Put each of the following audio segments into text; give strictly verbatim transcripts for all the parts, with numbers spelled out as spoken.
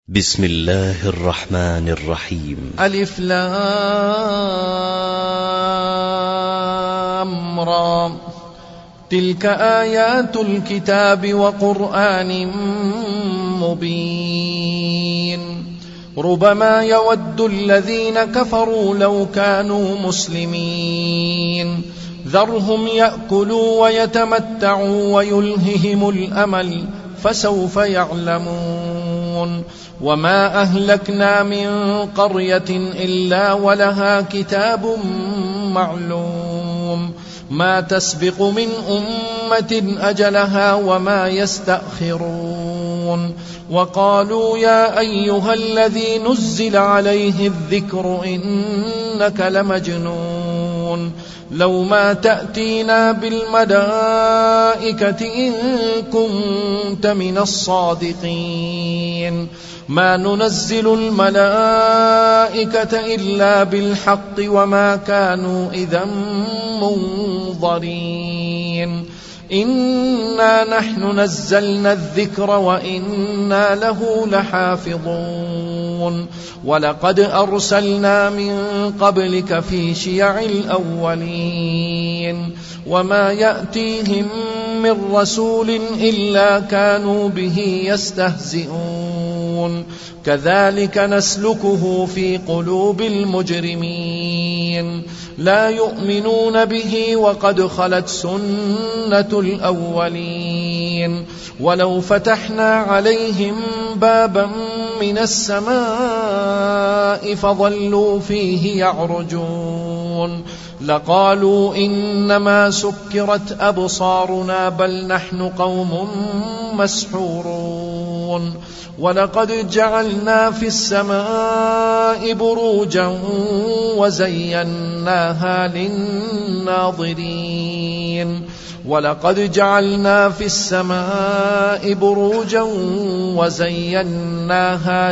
بسم الله الرحمن الرحيم. ألف لام را. تلك آيات الكتاب وقرآن مبين. ربما يود الذين كفروا لو كانوا مسلمين. ذرهم يأكلوا ويتمتعوا ويلههم الأمل فسوف يعلمون. وما أهلكنا من قرية إلا ولها كتاب معلوم. ما تسبق من أمة أجلها وما يستأخرون. وقالوا يا أيها الذي نزل عليه الذكر إنك لمجنون. لو ما تأتينا بالملائكة إن كنت من الصادقين. ما ننزل الملائكة إلا بالحق وما كانوا إذا منظرين. إنا نحن نزلنا الذكر وإنا له لحافظون. ولقد أرسلنا من قبلك في شيع الأولين. وما يأتيهم من رسول إلا كانوا به يستهزئون. كذلك نسلكه في قلوب المجرمين. لا يؤمنون به وقد خلت سنة الأولين. ولو فتحنا عليهم بابا من السماء فظلوا فيه يعرجون لقالوا إنما سكرت أبصارنا بل نحن قوم مسحورون. ولقد جعلنا في السماء بروجا وزيناها للناظرين. ولقد جعلنا في السماء بروجا وزيناها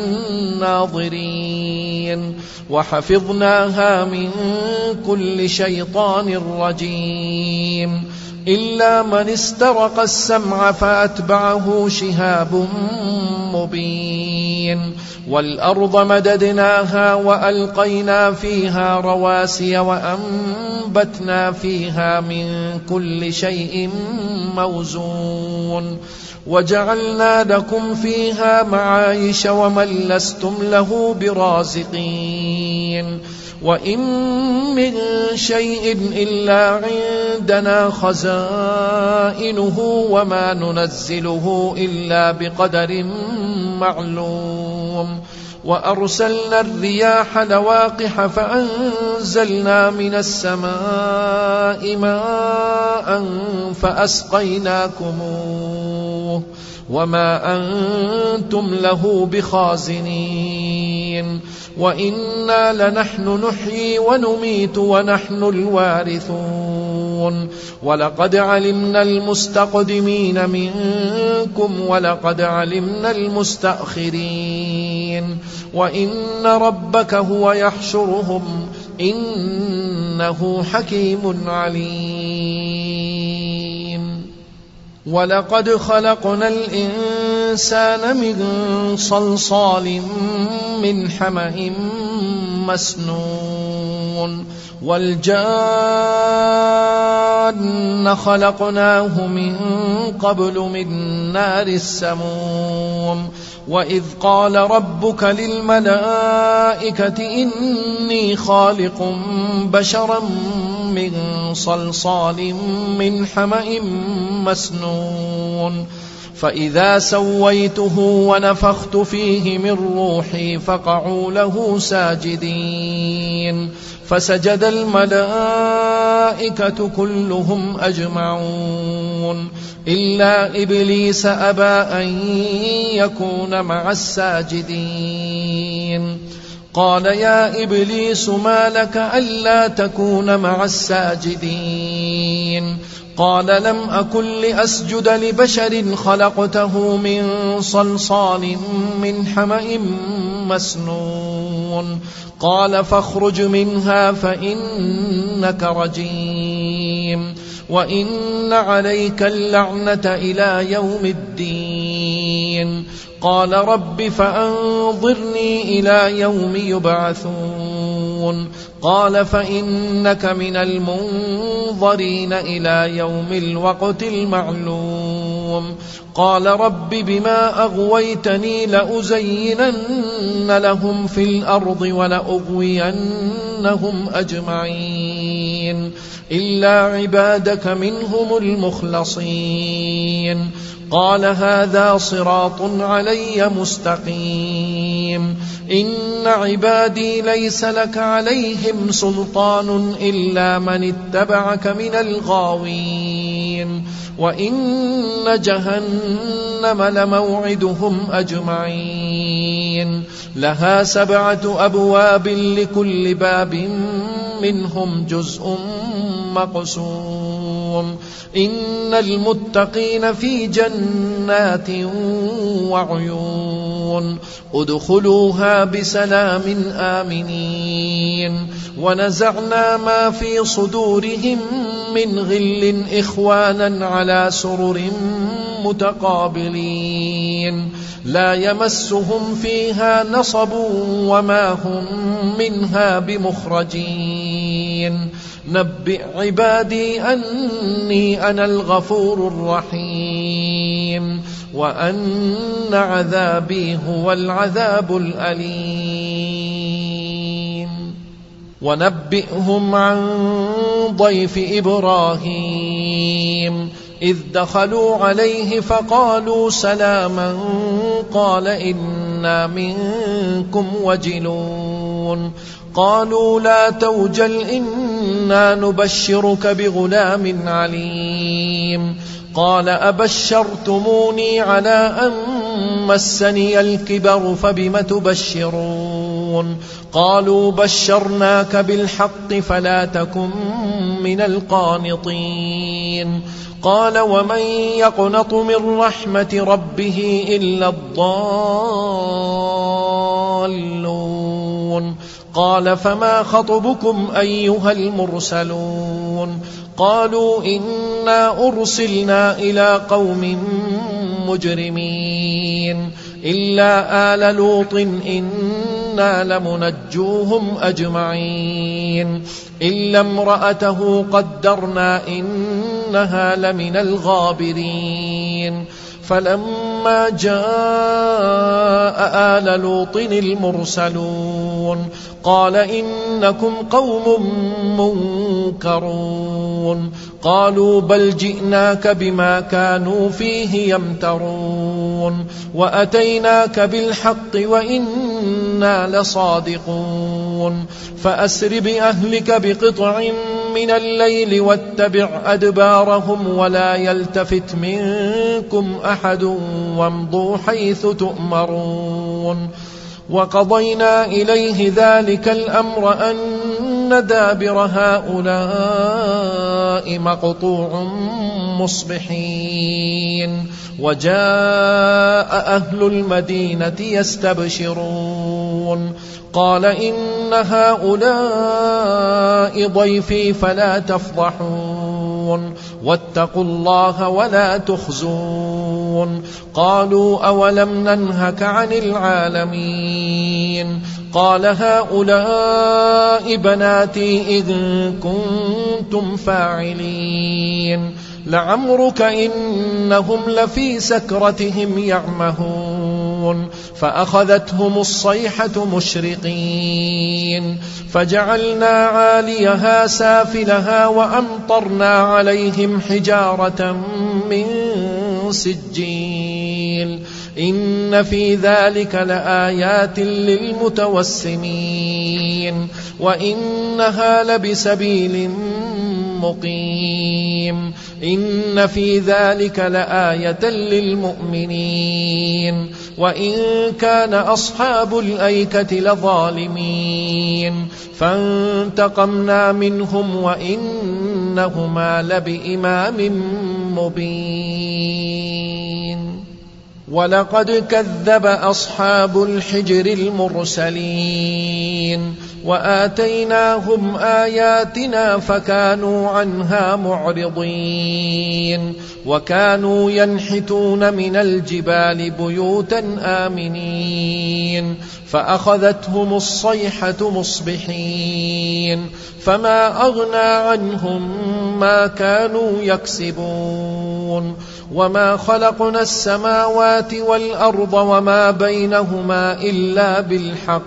للناظرين. وحفظناها من كل شيطان رجيم. إلا من استرق السمع فأتبعه شهاب مبين. والأرض مددناها وألقينا فيها رواسي وأنبتنا فيها من كل شيء موزون. وجعلنا لكم فيها معايش ومن لستم له برازقين. وإن من شيء إلا عندنا خزائنه وما ننزله إلا بقدر معلوم. وأرسلنا الرياح لواقح فأنزلنا من السماء ماء فأسقيناكموه وما أنتم له بخازنين. وإنا لنحن نحيي ونميت ونحن الوارثون. ولقد علمنا المستقدمين منكم ولقد علمنا المستأخرين. وإن ربك هو يحشرهم إنه حكيم عليم. ولقد خلقنا الإنسان من صلصال من حمأ مسنون. والجان خلقناه من قبل من نار السموم. وإذ قال ربك للملائكة إني خالق بشرا من صلصال من حمأ مسنون. فإذا سويته ونفخت فيه من روحي فقعوا له ساجدين. فسجد الملائكة كلهم أجمعون إلا إبليس أبى أن يكون مع الساجدين. قال يا إبليس ما لك ألا تكون مع الساجدين؟ قال لم أكن لأسجد لبشر خلقته من صلصال من حمأ مسنون. قال فاخرج منها فإنك رجيم وإن عليك اللعنة إلى يوم الدين. قال رب فأنظرني إلى يوم يبعثون قال فإنك من المنظرين إلى يوم الوقت المعلوم قال رب بما أغويتني لأزينن لهم في الأرض ولأغوينهم أجمعين إلا عبادك منهم المخلصين قال هذا صراط علي مستقيم إن عبادي ليس لك عليهم سلطان إلا من اتبعك من الغاوين وإن جهنم لموعدهم أجمعين لها سبعة أبواب لكل باب منهم جزء مقسوم إن المتقين في جنات وعيون ادخلوها بسلام آمنين ونزعنا ما في صدورهم من غل إخوانا على سرر متقابلين لا يمسهم فيها نصب وما هم منها بمخرجين نبئ عبادي أني أنا الغفور الرحيم وأن عذابي هو العذاب الأليم ونبئهم عن ضيف إبراهيم إذ دخلوا عليه فقالوا سلاما قال إنا منكم وجلون قالوا لا توجل إنا نبشرك بغلام عليم قال أبشرتموني على أن مسني الكبر فبم تبشرون قالوا بشرناك بالحق فلا تكن من القانطين قال ومن يقنط من رحمة ربه إلا الضالون قال فما خطبكم أيها المرسلون قالوا إنا أرسلنا إلى قوم مجرمين إلا آل لوط إنا لمنجوهم أجمعين إلا امرأته قدرنا إنها لمن الغابرين فلما جاء آل لوط المرسلون قال إنكم قوم منكرون قالوا بل جئناك بما كانوا فيه يمترون وأتيناك بالحق وإنا لصادقون فأسر بأهلك بقطع من الليل واتبع أدبارهم ولا يلتفت منكم أحد وامضوا حيث تؤمرون وقضينا إليه ذلك الأمر أن دابر هؤلاء مقطوع مصبحين وجاء أهل المدينة يستبشرون قال إن هؤلاء ضيفي فلا تفضحون واتقوا الله ولا تخزون قالوا أولم ننهك عن العالمين قال هؤلاء بناتي إن كنتم فاعلين لعمرك إنهم لفي سكرتهم يعمهون فأخذتهم الصيحة مشرقين فجعلنا عاليها سافلها وأمطرنا عليهم حجارة من سجيل إن في ذلك لآيات للمتوسمين وإنها لبسبيل مقيم إن في ذلك لآية للمؤمنين وإن كان أصحاب الأيكة لظالمين فانتقمنا منهم وإنهما لبإمام مبين ولقد كذب أصحاب الحجر المرسلين وآتيناهم آياتنا فكانوا عنها معرضين وكانوا ينحتون من الجبال بيوتا آمنين فأخذتهم الصيحة مصبحين فما أغنى عنهم ما كانوا يكسبون وما خلقنا السماوات والأرض وما بينهما إلا بالحق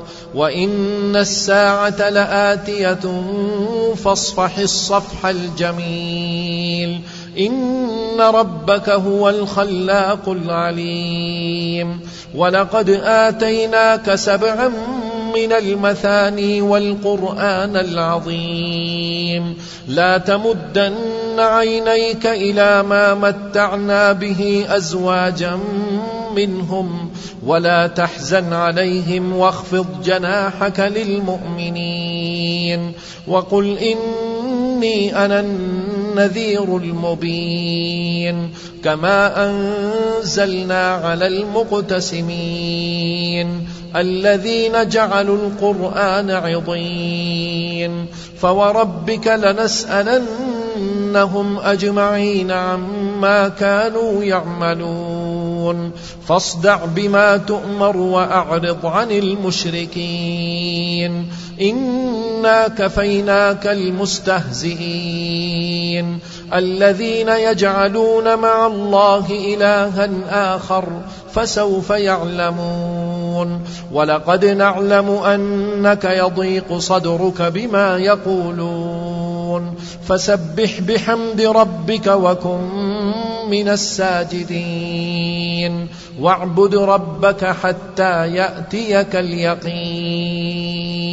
وإن الساعة لآتية فاصفح الصفح الجميل إن ربك هو الخلاق العليم ولقد آتيناك سبعا من المثاني والقرآن العظيم لا تمدن عينيك إلى ما متعنا به أزواجا منهم ولا تحزن عليهم واخفض جناحك للمؤمنين وقل إني أنا النذير المبين كما أنزلنا على المقتسمين الذين جعلوا القرآن عضين فوربك لنسألنهم أجمعين عما كانوا يعملون فاصدع بما تؤمر وأعرض عن المشركين إنا كفيناك المستهزئين الذين يجعلون مع الله إلها آخر فسوف يعلمون ولقد نعلم أنك يضيق صدرك بما يقولون فسبح بحمد ربك وكن من الساجدين واعبد ربك حتى يأتيك اليقين.